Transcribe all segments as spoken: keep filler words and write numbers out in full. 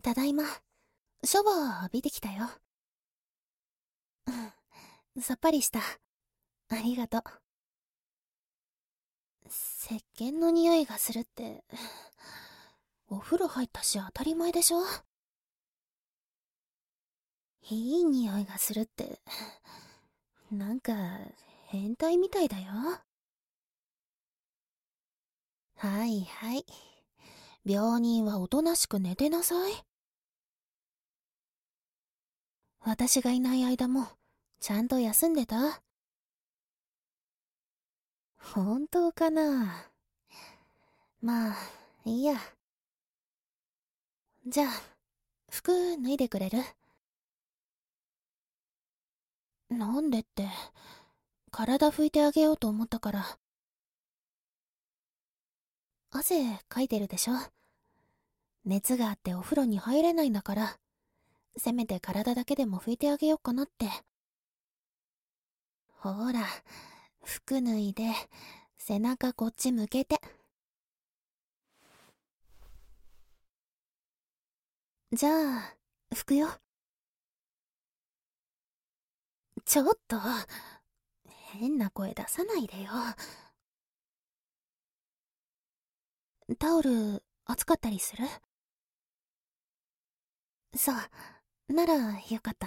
ただいま。シャワー浴びてきたよ。うん、さっぱりした。ありがとう。石鹸の匂いがするって、お風呂入ったし当たり前でしょ。いい匂いがするって、なんか、変態みたいだよ。はいはい。病人はおとなしく寝てなさい。私がいない間も、ちゃんと休んでた？本当かな？まあ、いいや。じゃあ、服脱いでくれる？なんでって、体拭いてあげようと思ったから。汗かいてるでしょ。熱があってお風呂に入れないんだから、せめて体だけでも拭いてあげようかなって。ほら、服脱いで、背中こっち向けて。じゃあ、拭くよ。ちょっと、変な声出さないでよ。タオル、熱かったりする？そう、ならよかった。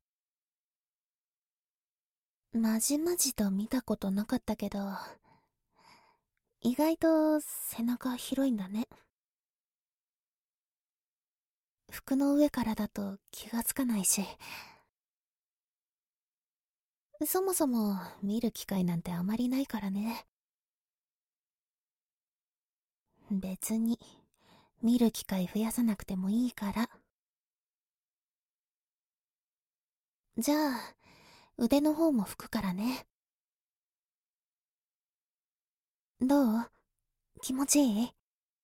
まじまじと見たことなかったけど、意外と背中広いんだね。服の上からだと気がつかないし、そもそも見る機会なんてあまりないからね。別に、見る機会増やさなくてもいいから。じゃあ、腕の方も拭くからね。どう？気持ちいい？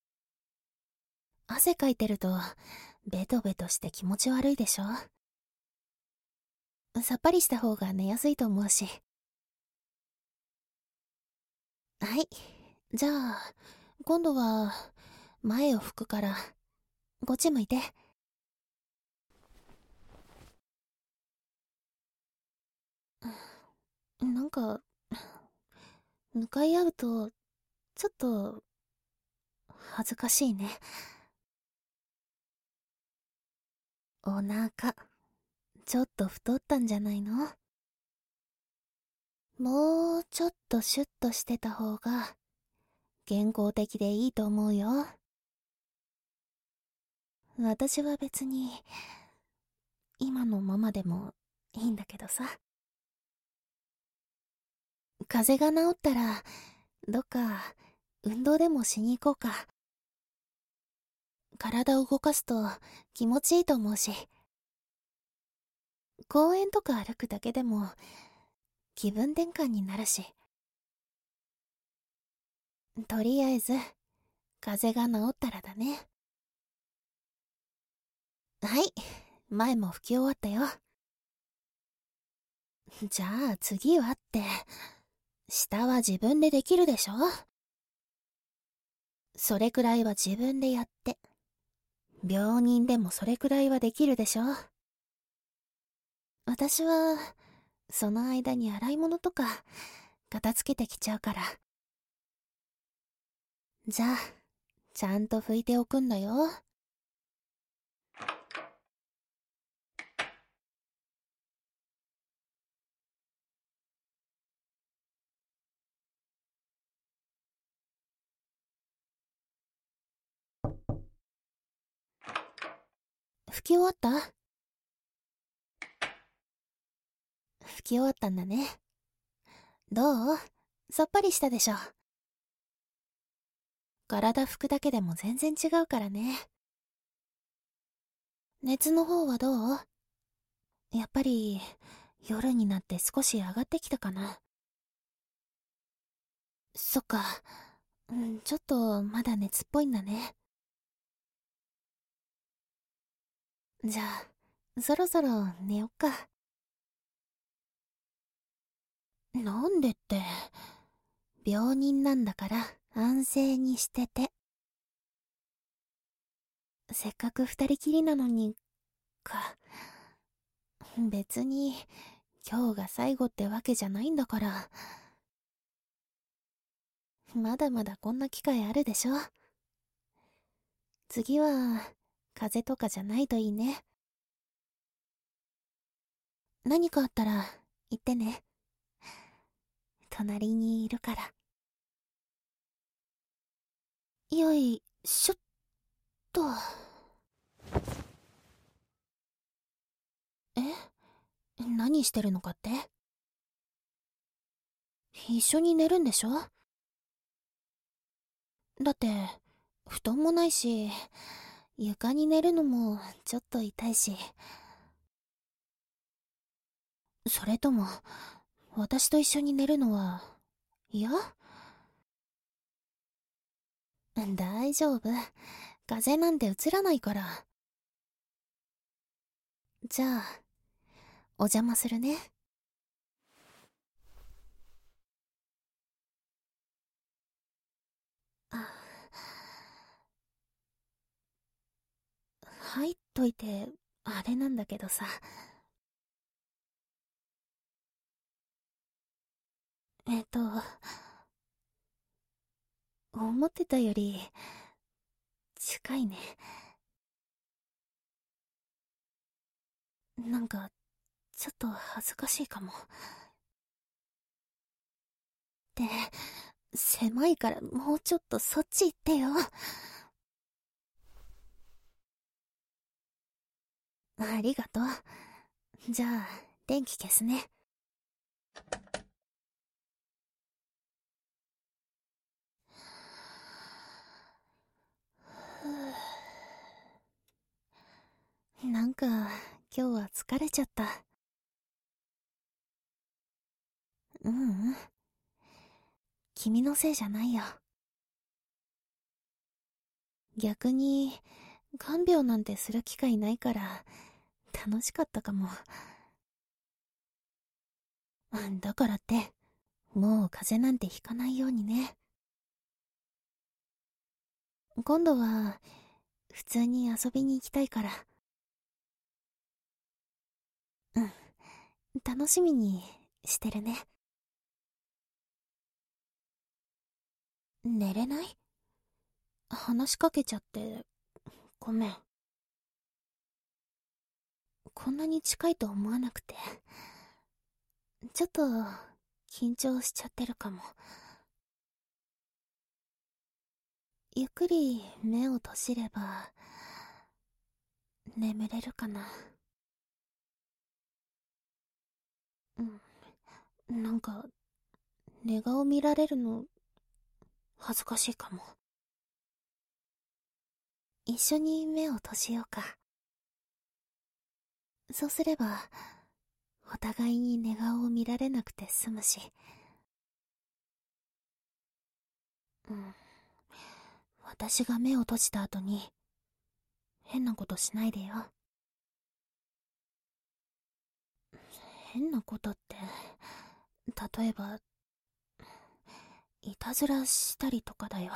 汗かいてると、ベトベトして気持ち悪いでしょ？さっぱりした方が寝やすいと思うし。はい。じゃあ、今度は、前を拭くから、こっち向いて。なんか、向かい合うと、ちょっと、恥ずかしいね。お腹、ちょっと太ったんじゃないの？もうちょっとシュッとしてた方が、健康的でいいと思うよ。私は別に、今のままでもいいんだけどさ。風邪が治ったら、どっか、運動でもしに行こうか。体を動かすと気持ちいいと思うし。公園とか歩くだけでも、気分転換になるし。とりあえず、風邪が治ったらだね。はい、前も拭き終わったよ。じゃあ次はって、下は自分でできるでしょ？それくらいは自分でやって。病人でもそれくらいはできるでしょ？私は、その間に洗い物とか、片付けてきちゃうから。じゃあ、ちゃんと拭いておくんだよ。拭き終わった？拭き終わったんだね。どう？さっぱりしたでしょ？体拭くだけでも全然違うからね。熱の方はどう？やっぱり、夜になって少し上がってきたかな。そっか。うん、ちょっとまだ熱っぽいんだね。じゃあ、そろそろ寝よっか。なんでって、病人なんだから安静にしてて。 せっかく二人きりなのに、か。別に、今日が最後ってわけじゃないんだから。まだまだこんな機会あるでしょ。次は、風邪とかじゃないといいね。何かあったら、言ってね。隣にいるから。よいしょっと。え？何してるのかって？一緒に寝るんでしょ？だって、布団もないし、床に寝るのもちょっと痛いし。それとも、私と一緒に寝るのは、嫌？大丈夫。風邪なんてうつらないから。じゃあ、お邪魔するね。あ、入っといて、あれなんだけどさ。えっと、思ってたより、近いね。なんか、ちょっと恥ずかしいかも。で、狭いからもうちょっとそっち行ってよ。ありがとう。じゃあ、電気消すね。なんか、今日は疲れちゃった。ううん。君のせいじゃないよ。逆に、看病なんてする機会ないから、楽しかったかも。だからって、もう風邪なんてひかないようにね。今度は、普通に遊びに行きたいから。うん。楽しみにしてるね。寝れない？話しかけちゃって、ごめん。こんなに近いと思わなくて。ちょっと、緊張しちゃってるかも。ゆっくり目を閉じれば、眠れるかな。うん。なんか、寝顔見られるの、恥ずかしいかも。一緒に目を閉じようか。そうすれば、お互いに寝顔を見られなくて済むし。うん。私が目を閉じた後に、変なことしないでよ。変なことって、例えば、いたずらしたりとかだよ。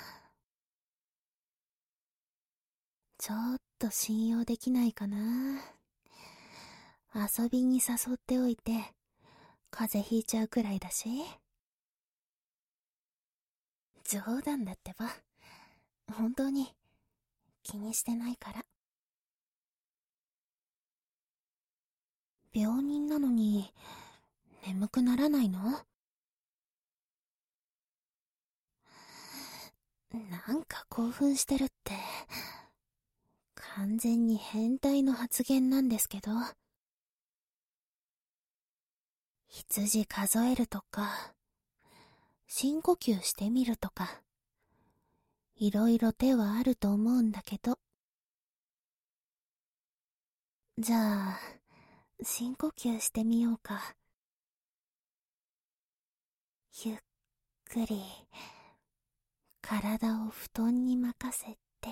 ちょっと信用できないかな。遊びに誘っておいて、風邪ひいちゃうくらいだし。冗談だってば。本当に、気にしてないから。病人なのに、眠くならないの？なんか興奮してるって、完全に変態の発言なんですけど。羊数えるとか、深呼吸してみるとか、いろいろ手はあると思うんだけど。じゃあ、深呼吸してみようか。ゆっくり、体を布団に任せて。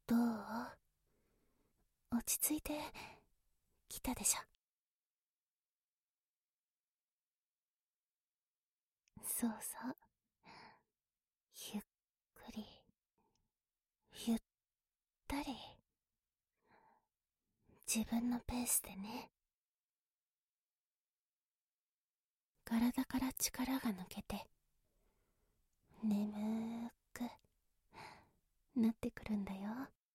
どう？落ち着いてきたでしょ。そうそう。ゆっくり、ゆったり、自分のペースでね。体から力が抜けて、眠ーくなってくるんだよ。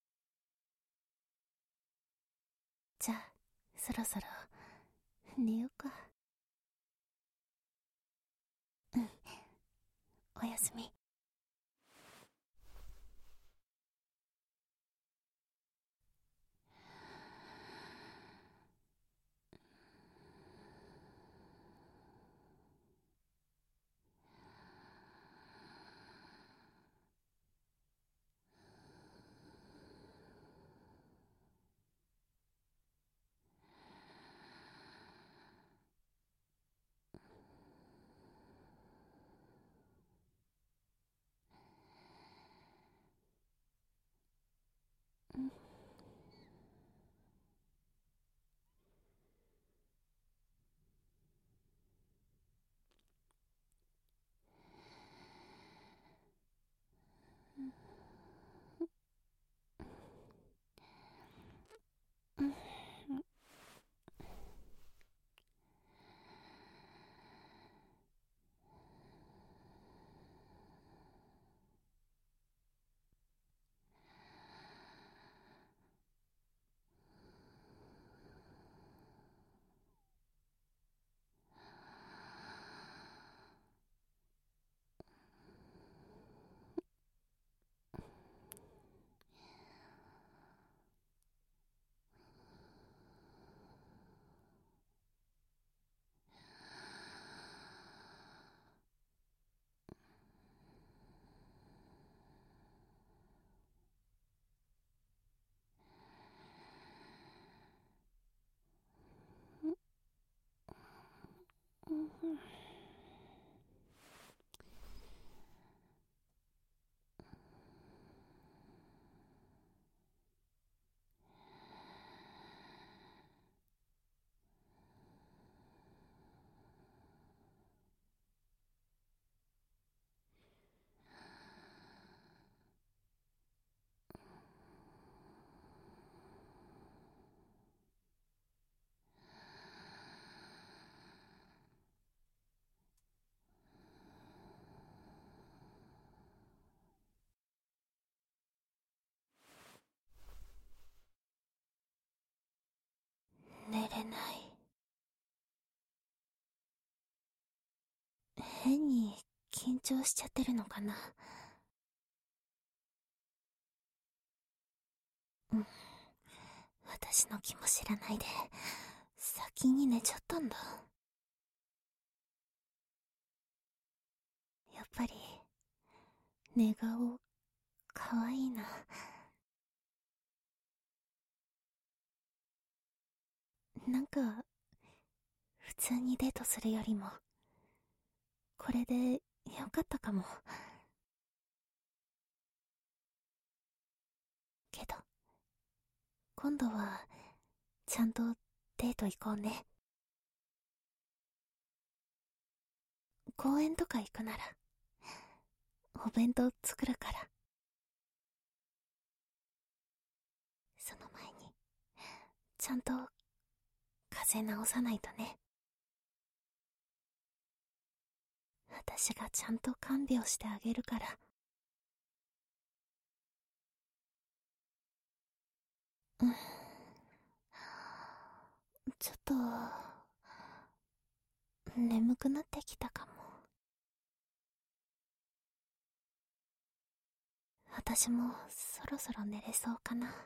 じゃあ、そろそろ寝ようか。うん、おやすみ。寝れない。変に緊張しちゃってるのかな。うん、私の気も知らないで先に寝ちゃったんだ。やっぱり寝顔かわいいな。なんか普通にデートするよりもこれでよかったかも。けど今度はちゃんとデート行こうね。公園とか行くならお弁当作るから。その前にちゃんと風邪治さないとね。私がちゃんと看病してあげるから。うん、ちょっと眠くなってきたかも。私もそろそろ寝れそうかな。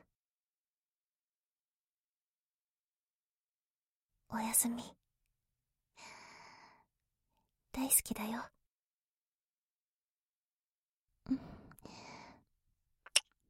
おやすみ。大好きだよ。